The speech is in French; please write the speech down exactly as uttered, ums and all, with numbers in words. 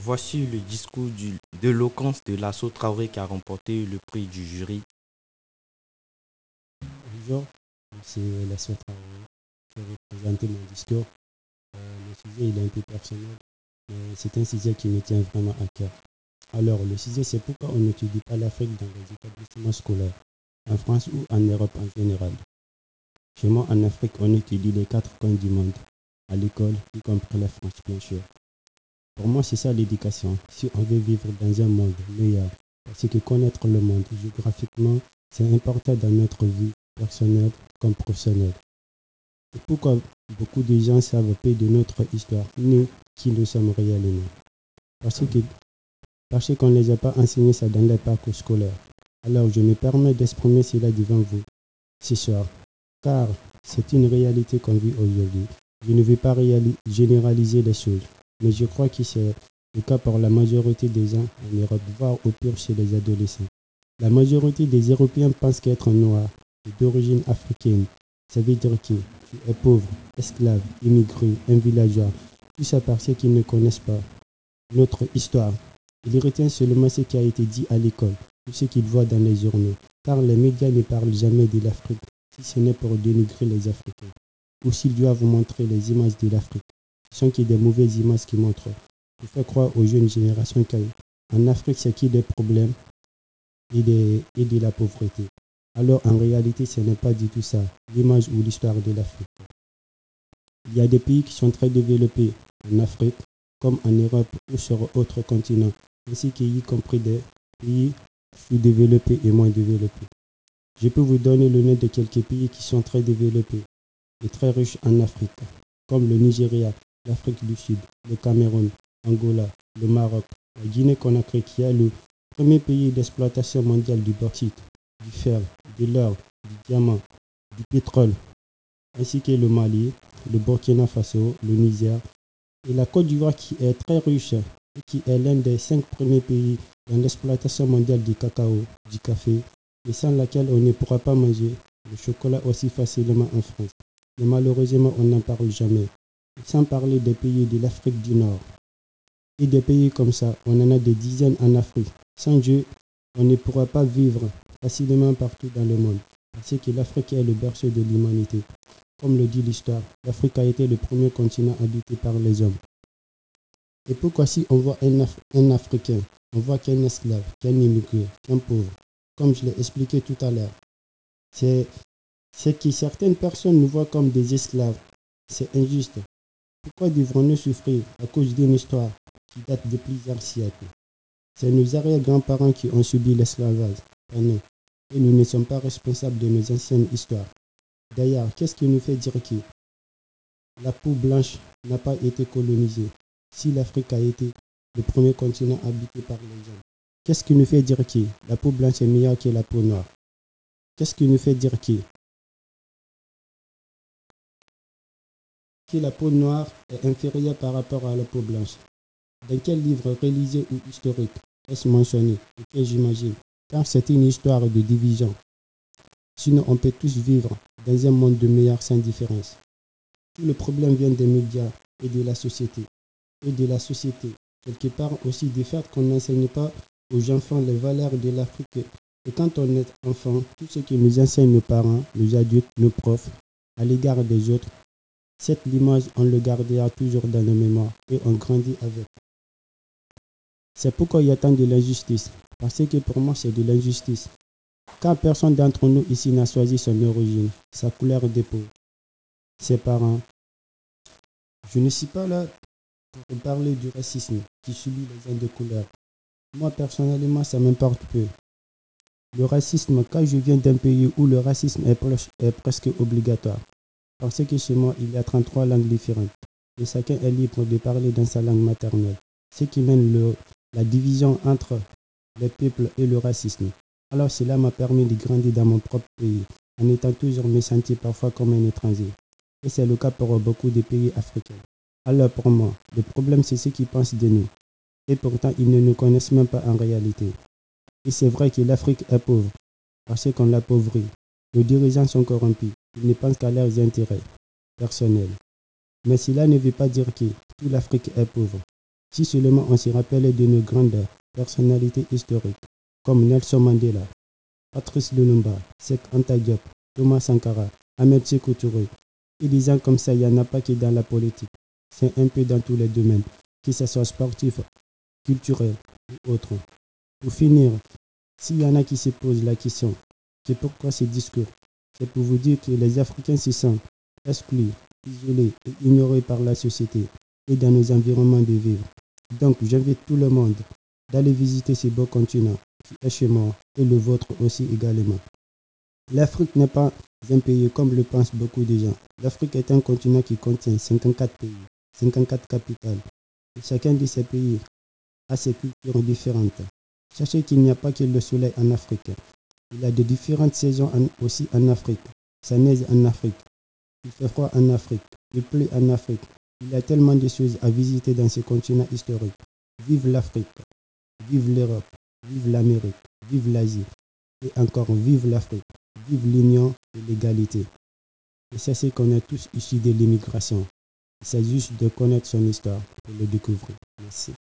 Voici le discours du- d'éloquence de Lasso Traoré qui a remporté le prix du jury. Bonjour, c'est la Traoré qui va présenter mon discours. Euh, le sujet il est un peu personnel, mais c'est un sujet qui me tient vraiment à cœur. Alors, le sujet c'est pourquoi on n'étudie pas l'Afrique dans les établissements scolaires, en France ou en Europe en général. Chez moi, en Afrique, on étudie les quatre coins du monde, à l'école, y compris la France, bien sûr. Pour moi, c'est ça l'éducation. Si on veut vivre dans un monde meilleur, parce que connaître le monde géographiquement, c'est important dans notre vie personnelle comme professionnelle. Et pourquoi beaucoup de gens savent peu de notre histoire, ni qui nous sommes réellement. Parce que parce qu'on ne les a pas enseignés ça dans les parcours scolaires. Alors je me permets d'exprimer cela devant vous ce soir, car c'est une réalité qu'on vit aujourd'hui. Je ne veux pas réali- généraliser les choses, mais je crois que c'est le cas pour la majorité des gens en Europe, voire au pire chez les adolescents. La majorité des Européens pensent qu'être noir et d'origine africaine, ça veut dire que tu es pauvre, esclave, immigré, un villageois. Tout ça parce qu'ils ne connaissent pas notre histoire. Ils retiennent seulement ce qui a été dit à l'école, ou ce qu'ils voient dans les journaux, car les médias ne parlent jamais de l'Afrique, si ce n'est pour dénigrer les Africains. Ou s'ils doivent montrer les images de l'Afrique, ce sont que des mauvaises images qui montrent, pour faire croire aux jeunes générations qu'en Afrique, c'est qui des problèmes et de, et de la pauvreté. Alors en réalité, ce n'est pas du tout ça, l'image ou l'histoire de l'Afrique. Il y a des pays qui sont très développés en Afrique, comme en Europe ou sur d'autres continents, ainsi qu'y compris des pays sous-développés et moins développés. Je peux vous donner le nom de quelques pays qui sont très développés et très riches en Afrique, comme le Nigeria, l'Afrique du Sud, le Cameroun, Angola, le Maroc, la Guinée-Conakry qui est le premier pays d'exploitation mondiale du bauxite, du fer, de l'or, du diamant, du pétrole, ainsi que le Mali, le Burkina Faso, le Niger et la Côte d'Ivoire qui est très riche et qui est l'un des cinq premiers pays dans l'exploitation mondiale du cacao, du café, et sans laquelle on ne pourra pas manger le chocolat aussi facilement en France. Mais malheureusement, on n'en parle jamais. Sans parler des pays de l'Afrique du Nord. Et des pays comme ça, on en a des dizaines en Afrique. Sans Dieu, on ne pourra pas vivre facilement partout dans le monde. Parce que l'Afrique est le berceau de l'humanité. Comme le dit l'histoire, l'Afrique a été le premier continent habité par les hommes. Et pourquoi si on voit un, Af- un Africain, on voit qu'un esclave, qu'un immigré, qu'un pauvre, comme je l'ai expliqué tout à l'heure, c'est, c'est que certaines personnes nous voient comme des esclaves. C'est injuste. Pourquoi devrons-nous souffrir à cause d'une histoire qui date de plusieurs siècles? C'est nos arrière-grands-parents qui ont subi l'esclavage, pas nous. Et nous ne sommes pas responsables de nos anciennes histoires. D'ailleurs, qu'est-ce qui nous fait dire que la peau blanche n'a pas été colonisée si l'Afrique a été le premier continent habité par les hommes? Qu'est-ce qui nous fait dire que la peau blanche est meilleure que la peau noire? Qu'est-ce qui nous fait dire que, que la peau noire est inférieure par rapport à la peau blanche? Dans quel livre religieux ou historique est-ce mentionné et que j'imagine? Car c'est une histoire de division. Sinon, on peut tous vivre dans un monde de meilleurs sans différence. Tout le problème vient des médias et de la société. Et de la société, quelque part aussi du fait qu'on n'enseigne pas aux enfants les valeurs de l'Afrique. Et quand on est enfant, tout ce que nous enseignent nos parents, nos adultes, nos profs, à l'égard des autres, cette image, on le gardera toujours dans nos mémoires et on grandit avec. C'est pourquoi il y a tant de l'injustice. Parce que pour moi, c'est de l'injustice. Car personne d'entre nous ici n'a choisi son origine, sa couleur de peau, ses parents. Je ne suis pas là pour parler du racisme qui subit les gens de couleur. Moi, personnellement, ça m'importe peu. Le racisme, quand je viens d'un pays où le racisme est, proche, est presque obligatoire, parce que chez moi, il y a trente-trois langues différentes, et chacun est libre de parler dans sa langue maternelle, ce qui mène le, la division entre les peuples et le racisme. Alors cela m'a permis de grandir dans mon propre pays, en étant toujours me sentir parfois comme un étranger. Et c'est le cas pour beaucoup de pays africains. Alors pour moi, le problème c'est ceux qui pensent de nous. Et pourtant, ils ne nous connaissent même pas en réalité. Et c'est vrai que l'Afrique est pauvre, parce qu'on l'appauvrit. Nos dirigeants sont corrompus. Ils ne pensent qu'à leurs intérêts personnels. Mais cela ne veut pas dire que toute l'Afrique est pauvre. Si seulement on se rappelait de nos grandes personnalités historiques, comme Nelson Mandela, Patrice Lumumba, Seck Anta Diop, Thomas Sankara, Ahmed Sékou Touré. Et disant comme ça, il n'y en a pas que dans la politique. C'est un peu dans tous les domaines, que ce soit sportif, culturel ou autre. Pour finir, s'il y en a qui se posent la question, c'est pourquoi ces discours? C'est pour vous dire que les Africains se sentent exclus, isolés et ignorés par la société et dans nos environnements de vivre. Donc, j'invite tout le monde d'aller visiter ces beaux continents qui est chez moi et le vôtre aussi également. L'Afrique n'est pas un pays comme le pensent beaucoup de gens. L'Afrique est un continent qui contient cinquante-quatre pays, cinquante-quatre capitales. Et chacun de ces pays a ses cultures différentes. Sachez qu'il n'y a pas que le soleil en Afrique. Il y a de différentes saisons en, aussi en Afrique. Ça neige en Afrique. Il fait froid en Afrique. Il pleut en Afrique. Il y a tellement de choses à visiter dans ce continent historique. Vive l'Afrique. Vive l'Europe. Vive l'Amérique. Vive l'Asie. Et encore, vive l'Afrique. Vive l'union et l'égalité. Et sachez qu'on est tous issus de l'immigration. Il s'agit juste de connaître son histoire pour le découvrir. Merci.